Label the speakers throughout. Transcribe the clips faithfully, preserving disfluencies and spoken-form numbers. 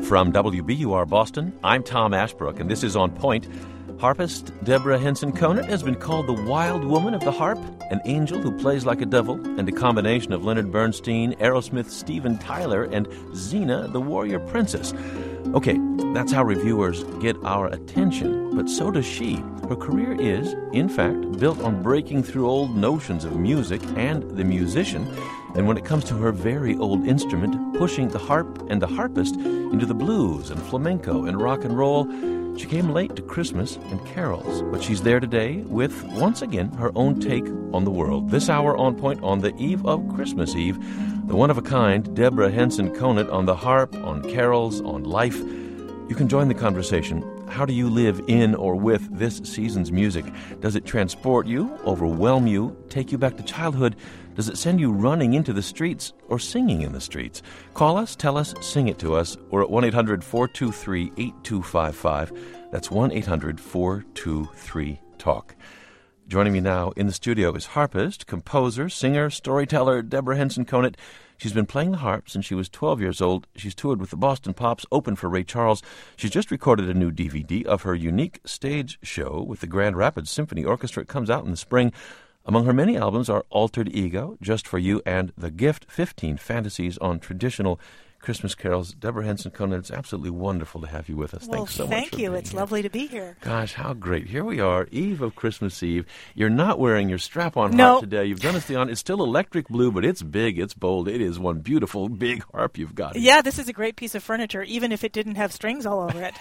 Speaker 1: From W B U R Boston, I'm Tom Ashbrook, and this is On Point. Harpist Deborah Henson Conant has been called the wild woman of the harp, an angel who plays like a devil, and a combination of Leonard Bernstein, Aerosmith's Steven Tyler, and Xena, the warrior princess. Okay, that's how reviewers get our attention, but so does she. Her career is, in fact, built on breaking through old notions of music and the musician, and when it comes to her very old instrument, pushing the harp and the harpist into the blues and flamenco and rock and roll. She came late to Christmas and carols, but she's there today with, once again, her own take on the world. This hour On Point on the eve of Christmas Eve, the one-of-a-kind Deborah Henson Conant on the harp, on carols, on life. You can join the conversation. How do you live in or with this season's music? Does it transport you, overwhelm you, take you back to childhood? Does it send you running into the streets or singing in the streets? Call us, tell us, sing it to us. We're at one eight hundred four two three eight two five five. That's one eight hundred four two three talk. Joining me now in the studio is harpist, composer, singer, storyteller Deborah Henson Conant. She's been playing the harp since she was twelve years old. She's toured with the Boston Pops, opened for Ray Charles. She's just recorded a new D V D of her unique stage show with the Grand Rapids Symphony Orchestra. It comes out in the spring. Among her many albums are Altered Ego, Just for You, and The Gift, fifteen Fantasies on Traditional Christmas Carols. Deborah Henson Conant, it's absolutely wonderful to have you with us.
Speaker 2: Well,
Speaker 1: Thanks so much.
Speaker 2: Thank you. It's
Speaker 1: here.
Speaker 2: lovely to be here.
Speaker 1: Gosh, how great. Here we are, eve of Christmas Eve. You're not wearing your strap-on
Speaker 2: no.
Speaker 1: harp today. You've done us the honor. It's still electric blue, but it's big, it's bold. It is one beautiful, big harp you've got here.
Speaker 2: Yeah, this is a great piece of furniture, even if it didn't have strings all over it.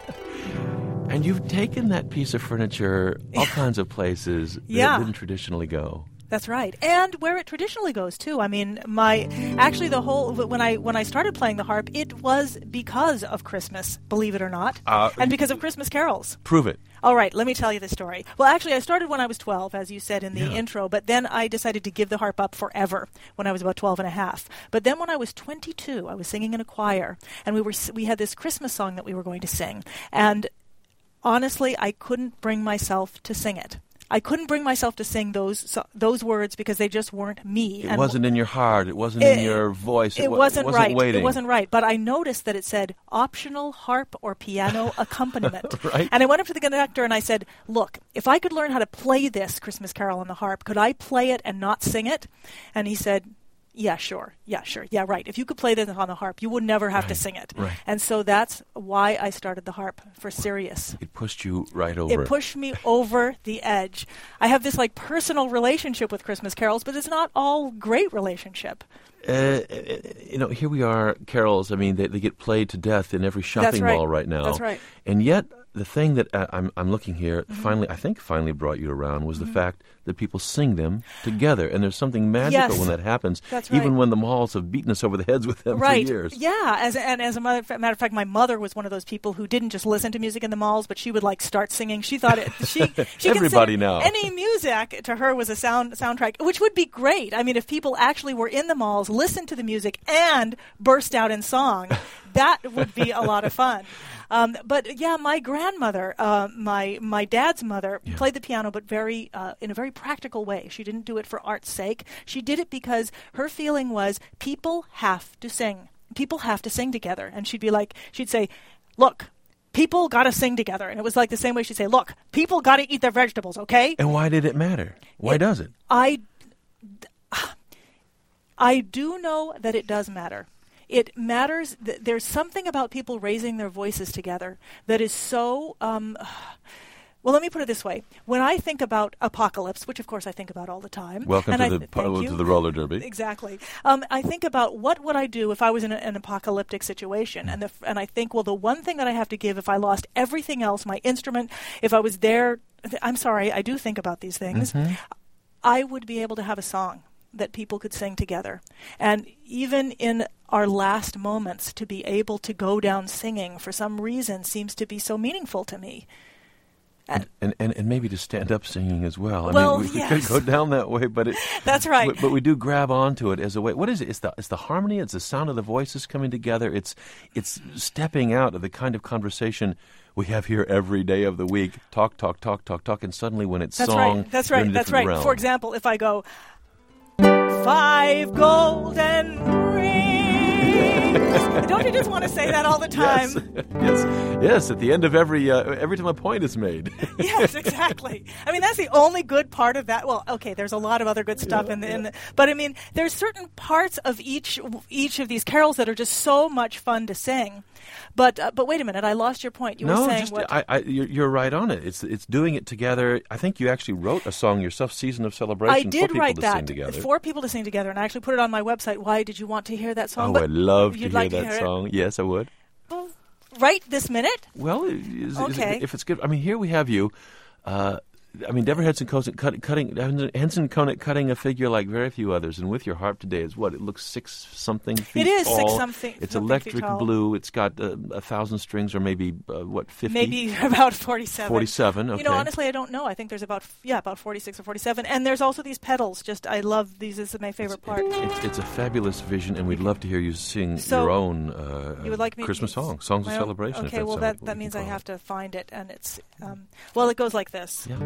Speaker 1: And you've taken that piece of furniture all kinds of places that
Speaker 2: yeah.
Speaker 1: it didn't traditionally go.
Speaker 2: That's right, and where it traditionally goes too. I mean, my actually the whole when I when I started playing the harp, it was because of Christmas, believe it or not,
Speaker 1: uh,
Speaker 2: and because of Christmas carols.
Speaker 1: Prove it.
Speaker 2: All right, let me tell you the story. Well, actually, I started when I was twelve, as you said in the
Speaker 1: yeah.
Speaker 2: intro, but then I decided to give the harp up forever when I was about twelve and a half. But then when I was twenty-two, I was singing in a choir, and we were we had this Christmas song that we were going to sing, and honestly, I couldn't bring myself to sing it. I couldn't bring myself to sing those so, those words because they just weren't me.
Speaker 1: It
Speaker 2: and
Speaker 1: wasn't in your heart. It wasn't
Speaker 2: it,
Speaker 1: in your voice.
Speaker 2: It,
Speaker 1: it
Speaker 2: wasn't,
Speaker 1: wasn't
Speaker 2: right.
Speaker 1: waiting.
Speaker 2: It wasn't right. But I noticed that it said optional harp or piano accompaniment.
Speaker 1: Right.
Speaker 2: And I went up to the conductor and I said, look, if I could learn how to play this Christmas carol on the harp, could I play it and not sing it? And he said, yeah, sure. Yeah, sure. Yeah, right. If you could play this on the harp, you would never have
Speaker 1: right.
Speaker 2: to sing it.
Speaker 1: Right.
Speaker 2: And so that's why I started the harp for serious.
Speaker 1: It pushed you right over.
Speaker 2: It pushed me over the edge. I have this like personal relationship with Christmas carols, but it's not all great relationship.
Speaker 1: Uh, you know, here we are, carols. I mean, they, they get played to death in every shopping
Speaker 2: right.
Speaker 1: mall right now.
Speaker 2: That's right.
Speaker 1: And yet, the thing that uh, I'm, I'm looking here,
Speaker 2: Mm-hmm.
Speaker 1: finally, I think finally brought you around was
Speaker 2: mm-hmm.
Speaker 1: the fact that people sing them together. And there's something magical
Speaker 2: yes.
Speaker 1: when that happens,
Speaker 2: That's right.
Speaker 1: even when the malls have beaten us over the heads with them
Speaker 2: right.
Speaker 1: for years.
Speaker 2: Yeah, as and as a matter of fact, my mother was one of those people who didn't just listen to music in the malls, but she would like start singing. She thought it. She, she
Speaker 1: everybody now.
Speaker 2: Any music to her was a sound soundtrack, which would be great. I mean, if people actually were in the malls, listened to the music, and burst out in song, that would be a lot of fun. Um, but yeah, my grandmother, uh, my my dad's mother,
Speaker 1: yeah.
Speaker 2: played the piano, but very uh, in a very practical way. She didn't do it for art's sake. She did it because her feeling was people have to sing. People have to sing together. And she'd be like, she'd say, look, people got to sing together. And it was like the same way she'd say, look, people got to eat their vegetables, okay?
Speaker 1: And why did it matter? Why
Speaker 2: it,
Speaker 1: does it?
Speaker 2: I, I do know that it does matter. It matters. Th- there's something about people raising their voices together that is so... Um, well, let me put it this way. When I think about apocalypse, which of course I think about all the time.
Speaker 1: Welcome
Speaker 2: and
Speaker 1: to
Speaker 2: I,
Speaker 1: the po- to the roller derby.
Speaker 2: Exactly. Um, I think about what would I do if I was in a, an apocalyptic situation, and the, and I think, well, the one thing that I have to give if I lost everything else, my instrument, if I was there, th- I'm sorry, I do think about these things.
Speaker 1: Mm-hmm.
Speaker 2: I would be able to have a song that people could sing together, and even in our last moments, to be able to go down singing for some reason seems to be so meaningful to me.
Speaker 1: And, and, and, and maybe to stand up singing as well. I
Speaker 2: well,
Speaker 1: mean, we,
Speaker 2: yes.
Speaker 1: we could go down that way, but it,
Speaker 2: that's right.
Speaker 1: But, but we do grab onto it as a way. What is it? It's the it's the harmony. It's the sound of the voices coming together. It's it's stepping out of the kind of conversation we have here every day of the week. Talk, talk, talk, talk, talk, and suddenly when it's
Speaker 2: that's
Speaker 1: song,
Speaker 2: right. That's
Speaker 1: you're in
Speaker 2: right.
Speaker 1: a
Speaker 2: That's
Speaker 1: different
Speaker 2: right.
Speaker 1: realm.
Speaker 2: For example, if I go five golden rings. Don't you just want to say that all the time?
Speaker 1: Yes, yes, yes. At the end of every uh, every time a point is made.
Speaker 2: Yes, exactly. I mean, that's the only good part of that. Well, okay, there's a lot of other good stuff
Speaker 1: yeah,
Speaker 2: in the,
Speaker 1: yeah.
Speaker 2: in the, but I mean, there's certain parts of each each of these carols that are just so much fun to sing. But uh, but wait a minute, I lost your point. You
Speaker 1: no,
Speaker 2: were saying
Speaker 1: just,
Speaker 2: what?
Speaker 1: I, I, you're, you're right on it. It's it's doing it together. I think you actually wrote a song yourself, "Season of Celebration,"
Speaker 2: I did
Speaker 1: for people
Speaker 2: write
Speaker 1: to
Speaker 2: that
Speaker 1: sing together.
Speaker 2: for people to sing together, and I actually put it on my website. Why did you want to hear that song?
Speaker 1: Oh,
Speaker 2: but
Speaker 1: I'd love to
Speaker 2: you'd
Speaker 1: hear
Speaker 2: like
Speaker 1: that
Speaker 2: to hear
Speaker 1: song.
Speaker 2: It?
Speaker 1: Yes, I would.
Speaker 2: Well, right this minute?
Speaker 1: Well, is,
Speaker 2: Okay.
Speaker 1: is, if it's good, I mean, here we have you. Uh, I mean, Deborah Henson Conant cut, cutting Henson Conant cutting a figure like very few others, and with your harp today is what it looks six something feet
Speaker 2: It is
Speaker 1: tall.
Speaker 2: six something.
Speaker 1: It's
Speaker 2: something
Speaker 1: electric
Speaker 2: feet tall.
Speaker 1: blue. It's got uh, a thousand strings, or maybe uh, what fifty?
Speaker 2: Maybe about forty-seven.
Speaker 1: Forty-seven. Okay.
Speaker 2: You know, honestly, I don't know. I think there's about yeah, about forty-six or forty-seven, and there's also these pedals. Just I love these. This is my favorite
Speaker 1: it's,
Speaker 2: part.
Speaker 1: It, it's, it's a fabulous vision, and we'd love to hear you sing
Speaker 2: So,
Speaker 1: your own uh,
Speaker 2: you would like me
Speaker 1: Christmas
Speaker 2: to,
Speaker 1: song, songs of
Speaker 2: my own-
Speaker 1: celebration.
Speaker 2: Okay,
Speaker 1: if
Speaker 2: well
Speaker 1: that's
Speaker 2: that that
Speaker 1: what we
Speaker 2: means
Speaker 1: can
Speaker 2: I
Speaker 1: call
Speaker 2: have
Speaker 1: it.
Speaker 2: to find it, and it's um, well, it goes like this.
Speaker 1: Yeah.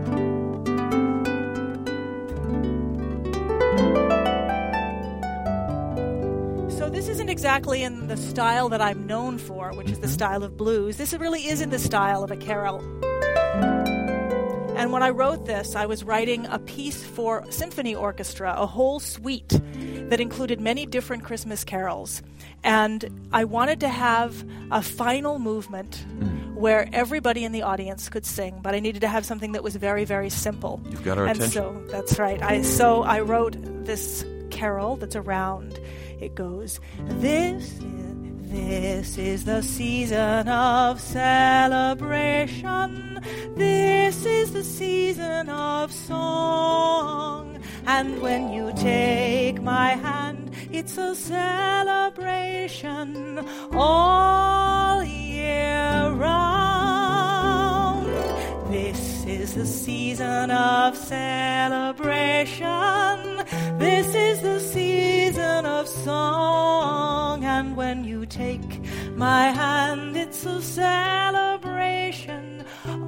Speaker 2: So this isn't exactly in the style that I'm known for, which is the style of blues. This really is in the style of a carol. And when I wrote this, I was writing a piece for symphony orchestra, a whole suite that included many different Christmas carols. And I wanted to have a final movement
Speaker 1: Mm.
Speaker 2: where everybody in the audience could sing, but I needed to have something that was very, very simple.
Speaker 1: You've got our
Speaker 2: and
Speaker 1: attention.
Speaker 2: so that's right. I so I wrote this carol that's around. It goes, this is, this is the season of celebration. This is the season of song. And when you take my hand, it's a celebration all year round. This is the season of celebration. This is the season of song. And when you take my hand, it's a celebration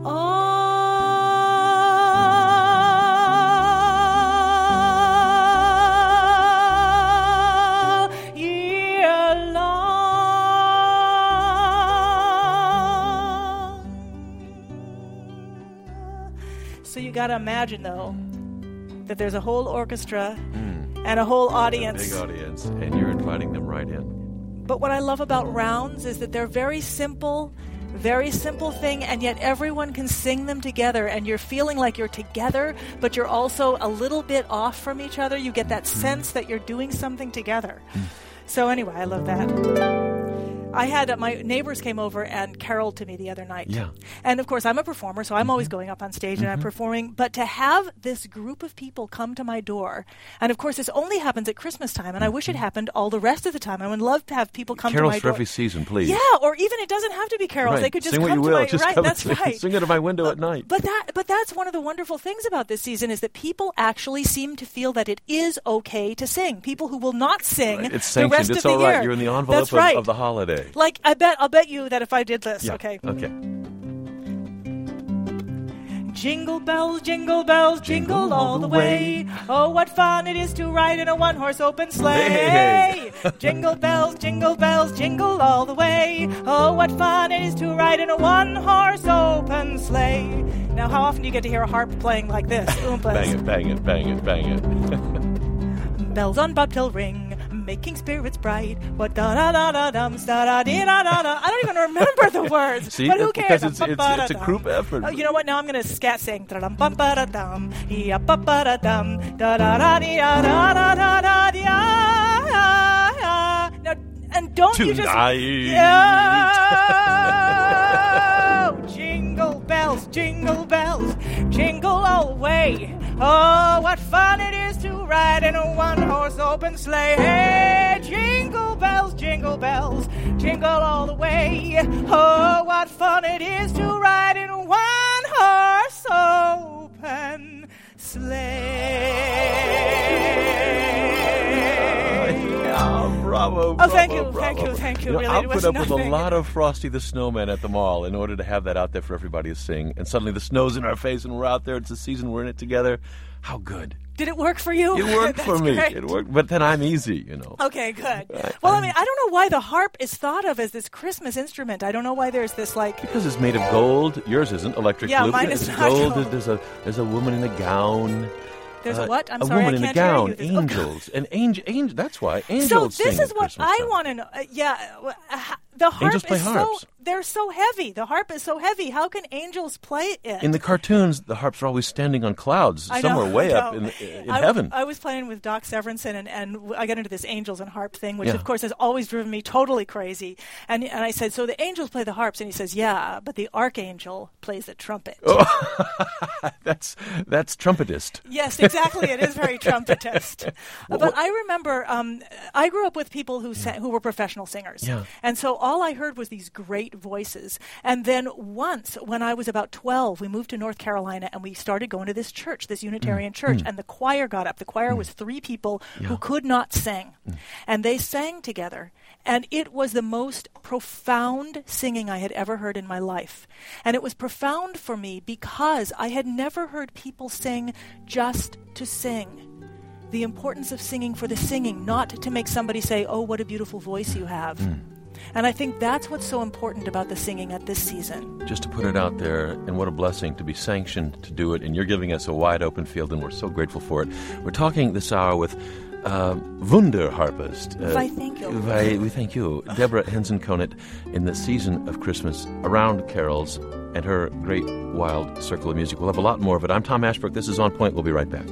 Speaker 2: all year long. So you got to imagine, though, that there's a whole orchestra
Speaker 1: Mm.
Speaker 2: and a whole
Speaker 1: A
Speaker 2: audience.
Speaker 1: big audience, and you're inviting them right in.
Speaker 2: But what I love about rounds is that they're very simple, very simple thing, and yet everyone can sing them together, and you're feeling like you're together, but you're also a little bit off from each other. You get that sense that you're doing something together. So anyway, I love that. I had uh, my neighbors came over and caroled to me the other night.
Speaker 1: Yeah.
Speaker 2: And of course, I'm a performer, so I'm always going up on stage and I'm performing. But to have this group of people come to my door, and of course, this only happens at Christmas time, and I wish it happened all the rest of the time. I would love to have people come
Speaker 1: Carols
Speaker 2: to my
Speaker 1: for
Speaker 2: door.
Speaker 1: every season, please.
Speaker 2: Yeah, or even it doesn't have to be carols.
Speaker 1: Right.
Speaker 2: They could just
Speaker 1: sing what
Speaker 2: come
Speaker 1: you
Speaker 2: to
Speaker 1: will.
Speaker 2: my
Speaker 1: Just
Speaker 2: right.
Speaker 1: come and
Speaker 2: That's
Speaker 1: sing,
Speaker 2: right.
Speaker 1: sing out of my window at night.
Speaker 2: But that, but that's one of the wonderful things about this season is that people actually seem to feel that it is okay to sing. People who will not sing
Speaker 1: Right. It's
Speaker 2: the
Speaker 1: sanctioned.
Speaker 2: rest
Speaker 1: It's
Speaker 2: of the
Speaker 1: all right.
Speaker 2: year.
Speaker 1: You're in the envelope
Speaker 2: That's
Speaker 1: of,
Speaker 2: right.
Speaker 1: of the holiday.
Speaker 2: Like I bet, I'll bet you that if I did this,
Speaker 1: Yeah.
Speaker 2: okay.
Speaker 1: Okay.
Speaker 2: Jingle bells, jingle bells, jingle, all the way. Oh, what fun it is to ride in a one-horse open sleigh.
Speaker 1: Hey.
Speaker 2: Jingle bells, jingle bells, jingle all the way. Oh, what fun it is to ride in a one-horse open sleigh. Now, how often do you get to hear a harp playing like this? Oompas.
Speaker 1: Bang it, bang it, bang it, bang it.
Speaker 2: Bells on bobtail ring, making spirits bright. What da da da da dum da da dee da da da. I don't even remember the words.
Speaker 1: See,
Speaker 2: but who
Speaker 1: it's
Speaker 2: cares?
Speaker 1: because it's, it's, it's a group effort.
Speaker 2: Oh, you know what? Now I'm going to scat sing. Da dum ba ba da dum, ya ba ba da dum, da da da dee da da da da da dee ah. Now, and don't you just
Speaker 1: Tonight.
Speaker 2: yeah. Jingle bells, jingle bells, jingle all the way. Oh, what fun it is to ride in a one-horse open sleigh. Hey, jingle bells, jingle bells, jingle all the way. Oh, what fun it is to ride in a one-horse open sleigh.
Speaker 1: Yeah, bravo, bravo,
Speaker 2: Oh, thank you,
Speaker 1: bravo.
Speaker 2: thank you, thank you.
Speaker 1: know,
Speaker 2: Really,
Speaker 1: I'll
Speaker 2: it
Speaker 1: put
Speaker 2: was
Speaker 1: up with a
Speaker 2: nothing.
Speaker 1: lot of Frosty the Snowman at the mall in order to have that out there for everybody to sing. And suddenly the snow's in our face and we're out there. It's the season. We're in it together. How good.
Speaker 2: Did it work for you?
Speaker 1: It worked for me.
Speaker 2: Great.
Speaker 1: It worked, but then I'm easy, you know.
Speaker 2: Okay, good.
Speaker 1: I,
Speaker 2: well,
Speaker 1: I,
Speaker 2: I mean, I don't know why the harp is thought of as this Christmas instrument. I don't know why there's this, like...
Speaker 1: Because it's made of gold. Yours isn't. Electric
Speaker 2: yeah,
Speaker 1: blue.
Speaker 2: Mine
Speaker 1: it's
Speaker 2: is not
Speaker 1: gold.
Speaker 2: gold.
Speaker 1: There's a, there's a woman in a gown.
Speaker 2: There's
Speaker 1: uh,
Speaker 2: a what? I'm
Speaker 1: a
Speaker 2: sorry,
Speaker 1: woman
Speaker 2: I
Speaker 1: in
Speaker 2: can't
Speaker 1: a gown.
Speaker 2: hear you. This-
Speaker 1: Angels. An angel, angel. That's why.
Speaker 2: So
Speaker 1: Angels
Speaker 2: this
Speaker 1: sing
Speaker 2: is
Speaker 1: at
Speaker 2: what
Speaker 1: Christmas
Speaker 2: I
Speaker 1: time.
Speaker 2: want to know. Uh, yeah, uh, the harp
Speaker 1: Angels play
Speaker 2: is
Speaker 1: harps.
Speaker 2: so... They're so heavy. The harp is so heavy. How can angels play it?
Speaker 1: In the cartoons, the harps are always standing on clouds,
Speaker 2: I know,
Speaker 1: somewhere way
Speaker 2: I
Speaker 1: up
Speaker 2: know.
Speaker 1: in, in
Speaker 2: I,
Speaker 1: heaven.
Speaker 2: I was playing with Doc Severinsen, and, and I got into this angels and harp thing, which,
Speaker 1: Yeah.
Speaker 2: of course, has always driven me totally crazy. And and I said, so the angels play the harps? And he says, yeah, but the archangel plays the trumpet.
Speaker 1: Oh. that's that's trumpetist.
Speaker 2: Yes, exactly. It is very trumpetist. But I remember um, I grew up with people who sang, who were professional singers.
Speaker 1: Yeah.
Speaker 2: And so all I heard was these great voices. And then once, when I was about twelve, we moved to North Carolina and we started going to this church, this Unitarian
Speaker 1: Mm.
Speaker 2: church,
Speaker 1: Mm.
Speaker 2: and the choir got up. The choir
Speaker 1: Mm.
Speaker 2: was three people
Speaker 1: Yeah.
Speaker 2: who could not sing.
Speaker 1: Mm.
Speaker 2: And they sang together. And it was the most profound singing I had ever heard in my life. And it was profound for me because I had never heard people sing just to sing. The importance of singing for the singing, not to make somebody say, oh, what a beautiful voice you have.
Speaker 1: Mm.
Speaker 2: And I think that's what's so important about the singing at this season.
Speaker 1: Just to put it out there, and what a blessing to be sanctioned to do it, and you're giving us a wide open field, and we're so grateful for it. We're talking this hour with uh, Wunderharpist. Uh,
Speaker 2: Why, thank you.
Speaker 1: Why, we thank you. Deborah Henson Conant, in the season of Christmas, around carols, and her great wild circle of music. We'll have a lot more of it. I'm Tom Ashbrook. This is On Point. We'll be right back.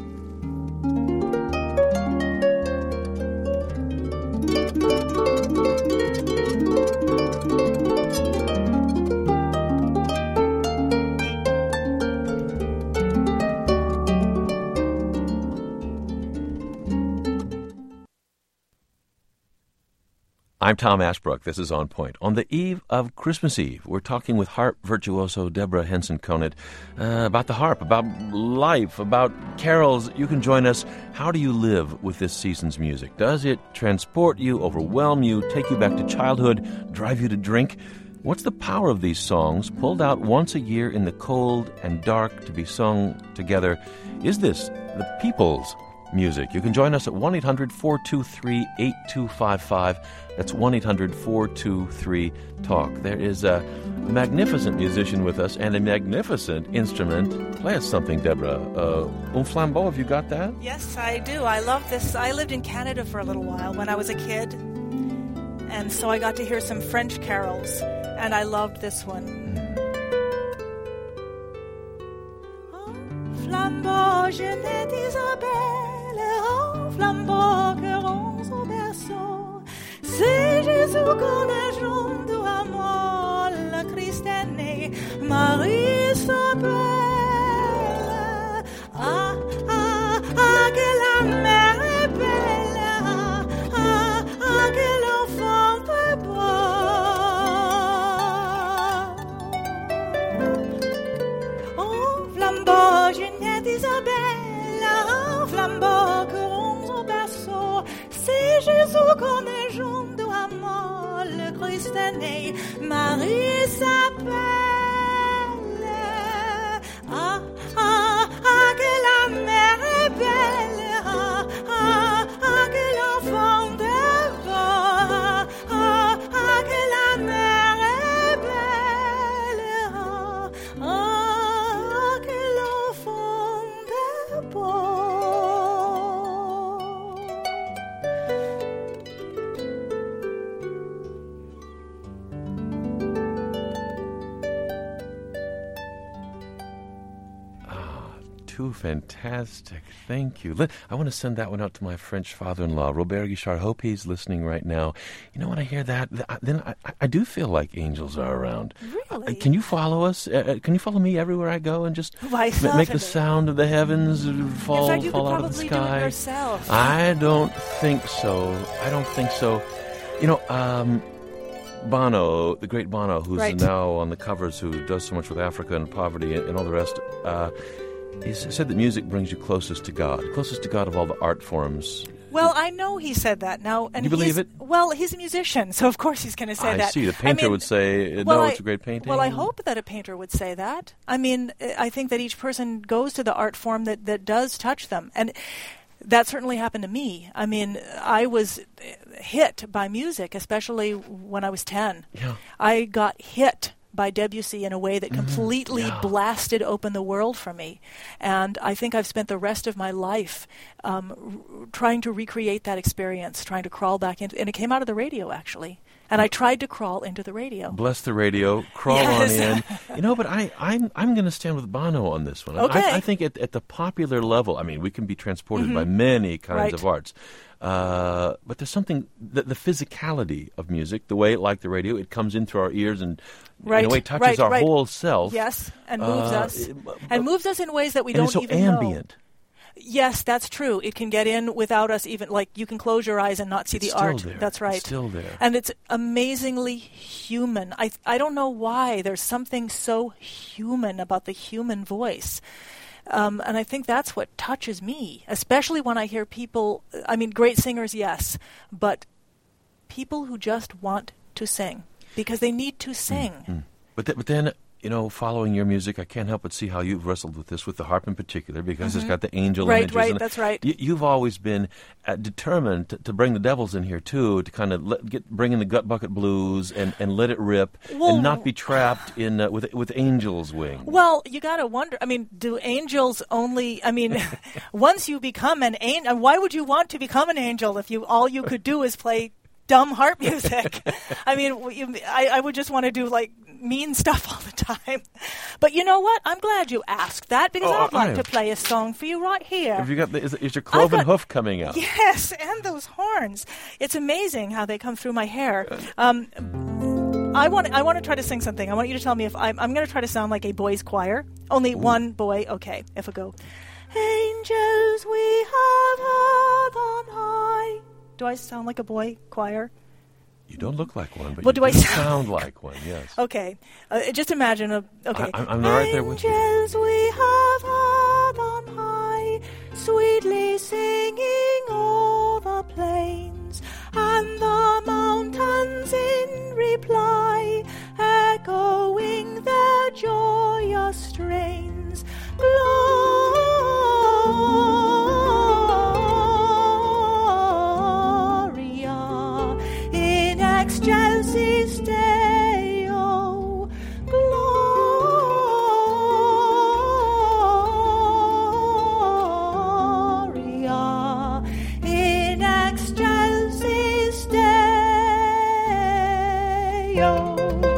Speaker 1: I'm Tom Ashbrook. This is On Point. On the eve of Christmas Eve, we're talking with harp virtuoso Deborah Henson Conant uh, about the harp, about life, about carols. You can join us. How do you live with this season's music? Does it transport you, overwhelm you, take you back to childhood, drive you to drink? What's the power of these songs, pulled out once a year in the cold and dark to be sung together? Is this the people's music? You can join us at one eight hundred four two three eight two five five. That's one eight hundred four two three talk. There is a magnificent musician with us and a magnificent instrument. Play us something, Deborah. Uh, un flambeau, have you got that?
Speaker 2: Yes, I do. I love this. I lived in Canada for a little while when I was a kid. And so I got to hear some French carols. And I loved this one.
Speaker 1: Mm.
Speaker 2: Oh, flambeau, jeunette Isabelle, oh, flambeau, que rose au berceau. C'est Jésus qu'on ajoute à moi, le Christ est né, Marie s'appelle. Ah, ah, ah, que la mère est belle, ah, ah, ah, que l'enfant est beau. Oh, flambeau, jeunette Isabelle, oh, flambeau, que rose au berceau, c'est Jésus qu'on ajoute. Le Christ est né, Marie s'appelle. Ah, ah, ah, que la mère est belle. Ah, ah, ah, que l'enfant est beau. Ah, ah, ah, que la mère est belle. Ah, ah, que l'enfant est beau.
Speaker 1: Too fantastic. Thank you. I want to send that one out to my French father-in-law, Robert Guichard. Hope he's listening right now. You know, when I hear that, then I, I do feel like angels are around.
Speaker 2: Really?
Speaker 1: Uh, can you follow us? Uh, can you follow me everywhere I go and just
Speaker 2: Why,
Speaker 1: ma- make the
Speaker 2: certainly.
Speaker 1: sound of the heavens fall,
Speaker 2: In fact, you
Speaker 1: fall
Speaker 2: could
Speaker 1: out of the
Speaker 2: probably
Speaker 1: sky?
Speaker 2: do it yourself.
Speaker 1: I don't think so. I don't think so. You know, um... Bono, the great Bono, who's
Speaker 2: Right.
Speaker 1: now on the covers, who does so much with Africa and poverty and, and all the rest, uh, he said that music brings you closest to God, closest to God of all the art forms.
Speaker 2: Well, I know he said that. Now, and
Speaker 1: you believe
Speaker 2: he's,
Speaker 1: it?
Speaker 2: Well, he's a musician, so of course he's going to say
Speaker 1: I
Speaker 2: that.
Speaker 1: see. The painter
Speaker 2: I mean,
Speaker 1: would say, no,
Speaker 2: well,
Speaker 1: it's
Speaker 2: I,
Speaker 1: a great painting.
Speaker 2: Well, I hope that a painter would say that. I mean, I think that each person goes to the art form that, that does touch them. And that certainly happened to me. I mean, I was hit by music, especially when I was ten.
Speaker 1: Yeah.
Speaker 2: I got hit by Debussy in a way that completely
Speaker 1: mm, yeah.
Speaker 2: blasted open the world for me. And I think I've spent the rest of my life um, r- trying to recreate that experience, trying to crawl back into, and it came out of the radio, actually. And I tried to crawl into the radio.
Speaker 1: Bless the radio, crawl
Speaker 2: yes.
Speaker 1: on in. You know, but I, I'm I'm going to stand with Bono on this one.
Speaker 2: Okay.
Speaker 1: I, I think at, at the popular level, I mean, we can be transported
Speaker 2: mm-hmm.
Speaker 1: by many kinds
Speaker 2: right.
Speaker 1: of arts. Uh, but there's something, the, the physicality of music, the way, like the radio, it comes in through our ears and
Speaker 2: right.
Speaker 1: in a way touches
Speaker 2: right,
Speaker 1: our
Speaker 2: right.
Speaker 1: whole self.
Speaker 2: Yes, and moves
Speaker 1: uh,
Speaker 2: us. And moves us in ways that we
Speaker 1: and
Speaker 2: don't
Speaker 1: it's so
Speaker 2: even
Speaker 1: ambient.
Speaker 2: know. Yes, that's true. It can get in without us even, like, you can close your eyes and not see
Speaker 1: It's
Speaker 2: the
Speaker 1: still
Speaker 2: art.
Speaker 1: there.
Speaker 2: That's right.
Speaker 1: It's still there.
Speaker 2: And it's amazingly human. I I don't know why. There's something so human about the human voice. Um, and I think that's what touches me, especially when I hear people, I mean, great singers, yes, but people who just want to sing because they need to sing.
Speaker 1: Mm-hmm. But, th- but then, you know, following your music, I can't help but see how you've wrestled with this, with the harp in particular, because mm-hmm. it's got the angel
Speaker 2: right,
Speaker 1: images.
Speaker 2: Right,
Speaker 1: and
Speaker 2: that's right.
Speaker 1: Y- you've always been uh, determined to, to bring the devils in here, too, to kind of let, get bring in the gut bucket blues and, and let it rip
Speaker 2: well,
Speaker 1: and not be trapped in uh, with with angels' wings.
Speaker 2: Well, you got to wonder, I mean, do angels only, I mean, once you become an angel, why would you want to become an angel if you all you could do is play dumb harp music? I mean, you, I, I would just want to do, like, mean stuff all the time. But you know what? I'm glad you asked that because
Speaker 1: oh,
Speaker 2: I'd like
Speaker 1: I
Speaker 2: to play a song for you right here.
Speaker 1: Have you got the, is, is your cloven got, hoof coming out?
Speaker 2: Yes, and those horns. It's amazing how they come through my hair. Um, I want I want to try to sing something. I want you to tell me if I'm, I'm going to try to sound like a boys' choir. Only Ooh. one boy. Okay, if I go, angels we have heard on high. Do I sound like a boy choir?
Speaker 1: You don't look like one, but
Speaker 2: what
Speaker 1: you
Speaker 2: do I
Speaker 1: sound?
Speaker 2: sound
Speaker 1: like one, yes.
Speaker 2: Okay. Uh, just imagine a... Okay.
Speaker 1: I, I'm right there with you.
Speaker 2: Angels we have heard on high, sweetly singing o'er the plains, and the mountains in reply, echoing their joyous strains. Gloria in excelsis Deo, Gloria in excelsis Deo.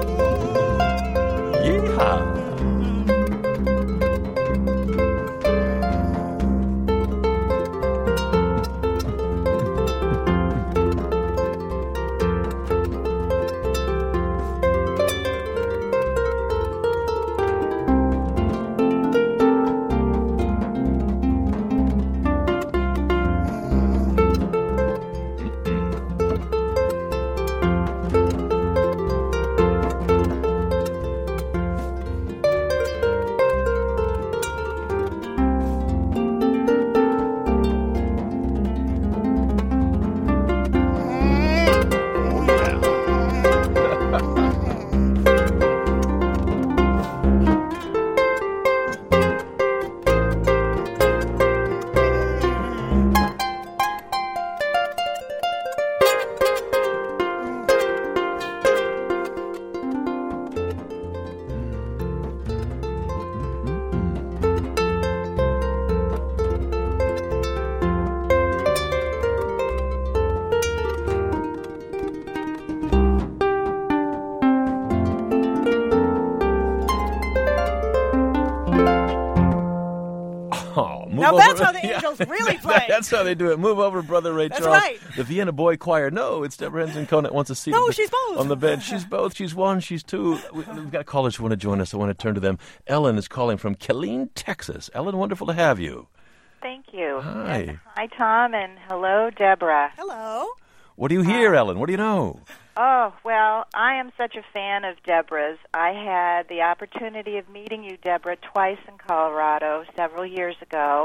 Speaker 1: Yeehaw!
Speaker 2: Now
Speaker 1: over.
Speaker 2: that's how the angels yeah. really play.
Speaker 1: That's how they do it. Move over, Brother Ray
Speaker 2: that's
Speaker 1: Charles.
Speaker 2: Right.
Speaker 1: The Vienna Boy Choir. No, it's Deborah Henson Conant wants a seat.
Speaker 2: No,
Speaker 1: the,
Speaker 2: she's both.
Speaker 1: On the bed. She's both. She's one. She's two. We've got callers who want to join us. I want to turn to them. Ellen is calling from Killeen, Texas. Ellen, wonderful to have you.
Speaker 3: Thank you.
Speaker 1: Hi.
Speaker 3: And hi, Tom, and hello, Deborah.
Speaker 2: Hello.
Speaker 1: What do you hear, uh, Ellen? What do you know?
Speaker 3: Oh, well, I am such a fan of Deborah's. I had the opportunity of meeting you, Deborah, twice in Colorado several years ago,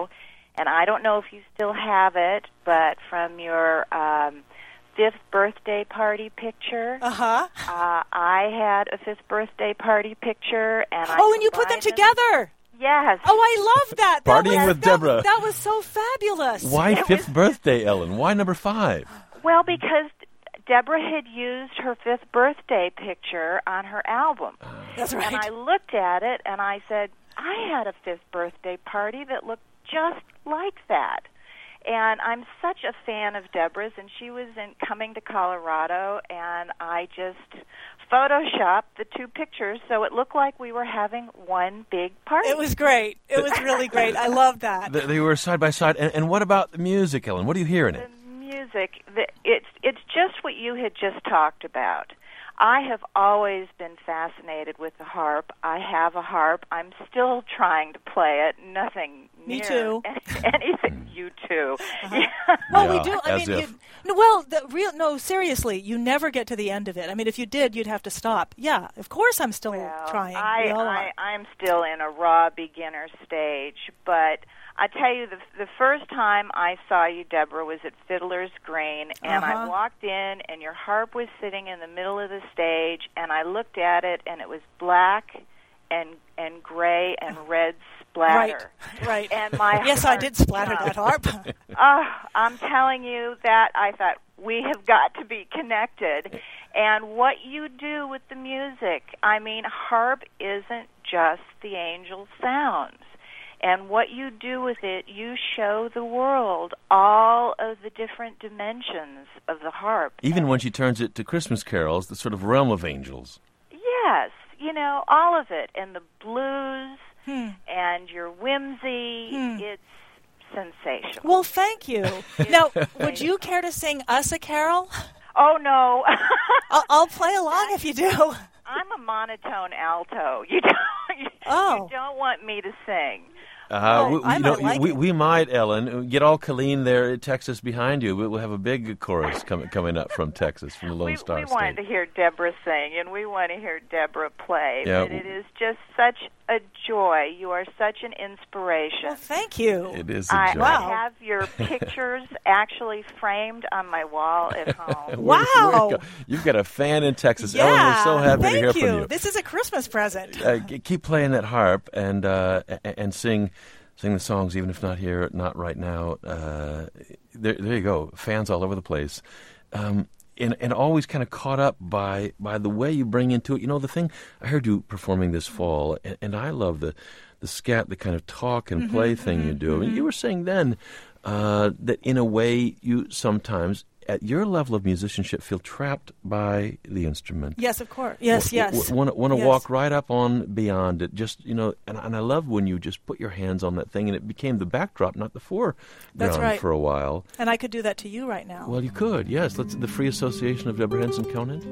Speaker 3: and I don't know if you still have it, but from your um, fifth birthday party picture,
Speaker 2: uh-huh.
Speaker 3: uh, I had a fifth birthday party picture, and I
Speaker 2: oh, and you put them together.
Speaker 3: Yes.
Speaker 2: Oh, I love that. that
Speaker 1: Partying
Speaker 2: was,
Speaker 1: with
Speaker 2: that,
Speaker 1: Deborah.
Speaker 2: That was so fabulous.
Speaker 1: Why
Speaker 3: It
Speaker 1: fifth
Speaker 3: was-
Speaker 1: birthday, Ellen? Why number five?
Speaker 3: Well, because Deborah had used her fifth birthday picture on her album.
Speaker 2: That's right.
Speaker 3: And I looked at it, and I said, I had a fifth birthday party that looked just like that. And I'm such a fan of Deborah's, and she was in coming to Colorado, and I just photoshopped the two pictures so it looked like we were having one big party.
Speaker 2: It was great. It was really great. I love that.
Speaker 1: They, they were side by side. And, and what about the music, Ellen? What do you hear in it?
Speaker 3: The music, the, it's it's just what you had just talked about. I have always been fascinated with the harp. I have a harp. I'm still trying to play it. Nothing
Speaker 2: Me
Speaker 3: near
Speaker 2: too.
Speaker 3: anything. You too.
Speaker 2: Uh-huh. Well,
Speaker 1: Yeah,
Speaker 2: we do. I
Speaker 1: as
Speaker 2: mean,
Speaker 1: if.
Speaker 2: you, no, well, the real no. Seriously, you never get to the end of it. I mean, if you did, you'd have to stop. Yeah, of course, I'm still
Speaker 3: Well,
Speaker 2: trying.
Speaker 3: I,
Speaker 2: We all
Speaker 3: I,
Speaker 2: are.
Speaker 3: I'm still in a raw beginner stage, but I tell you, the the first time I saw you, Deborah, was at Fiddler's Green, and
Speaker 2: Uh-huh.
Speaker 3: I walked in, and your harp was sitting in the middle of the stage, and I looked at it, and it was black and and gray and red splatter.
Speaker 2: Right, right.
Speaker 3: And my
Speaker 2: yes, I
Speaker 3: heart
Speaker 2: did splatter
Speaker 3: stopped.
Speaker 2: that harp.
Speaker 3: Oh, I'm telling you that I thought we have got to be connected. And what you do with the music, I mean, harp isn't just the angel sounds. And what you do with it, you show the world all of the different dimensions of the harp.
Speaker 1: Even when she turns it to Christmas carols, the sort of realm of angels.
Speaker 3: Yes, you know, all of it. And the blues
Speaker 2: Hmm.
Speaker 3: and your whimsy,
Speaker 2: Hmm.
Speaker 3: it's sensational.
Speaker 2: Well, thank you. Now, would you care to sing us a carol?
Speaker 3: Oh, no.
Speaker 2: I'll, I'll play along if you do.
Speaker 3: I'm a monotone alto. You don't, you,
Speaker 2: Oh.
Speaker 3: you don't want me to sing.
Speaker 1: Uh,
Speaker 2: Oh,
Speaker 1: we,
Speaker 2: I
Speaker 1: you
Speaker 2: might
Speaker 1: know,
Speaker 2: like
Speaker 1: we,
Speaker 2: it.
Speaker 1: we might, Ellen, get all Colleen there at Texas behind you. We- We'll have a big chorus coming coming up from Texas, from the Lone
Speaker 3: We,
Speaker 1: Star
Speaker 3: we
Speaker 1: State.
Speaker 3: want to hear Deborah sing, and we want to hear Deborah play.
Speaker 1: Yeah.
Speaker 3: But it is just such a joy. You are such an inspiration.
Speaker 2: Well, thank you.
Speaker 1: It is a
Speaker 3: I,
Speaker 1: joy.
Speaker 3: I
Speaker 2: Wow.
Speaker 3: have your pictures actually framed on my wall at home.
Speaker 2: Wow.
Speaker 1: Where- where- You've got a fan in Texas.
Speaker 2: Yeah,
Speaker 1: Ellen, we're so happy
Speaker 2: thank
Speaker 1: to hear
Speaker 2: you.
Speaker 1: from you.
Speaker 2: This is a Christmas present.
Speaker 1: Uh, g- keep playing that harp and uh, a- and sing sing the songs, even if not here, not right now. Uh, there, there you go. Fans all over the place, um, and and always kind of caught up by by the way you bring into it. You know, the thing I heard you performing this fall, and, and I love the the scat, the kind of talk and play thing you do. And you were saying then uh, that in a way you sometimes, at your level of musicianship, feel trapped by the instrument.
Speaker 2: Yes, of course. Yes, yes.
Speaker 1: Want to
Speaker 2: Yes.
Speaker 1: walk right up on beyond it. Just, you know, and, and I love when you just put your hands on that thing and it became the backdrop, not the foreground
Speaker 2: That's right.
Speaker 1: for a while.
Speaker 2: And I could do that to you right now.
Speaker 1: Well, you could, yes. Let's the Free Association of Deborah Henson Conant.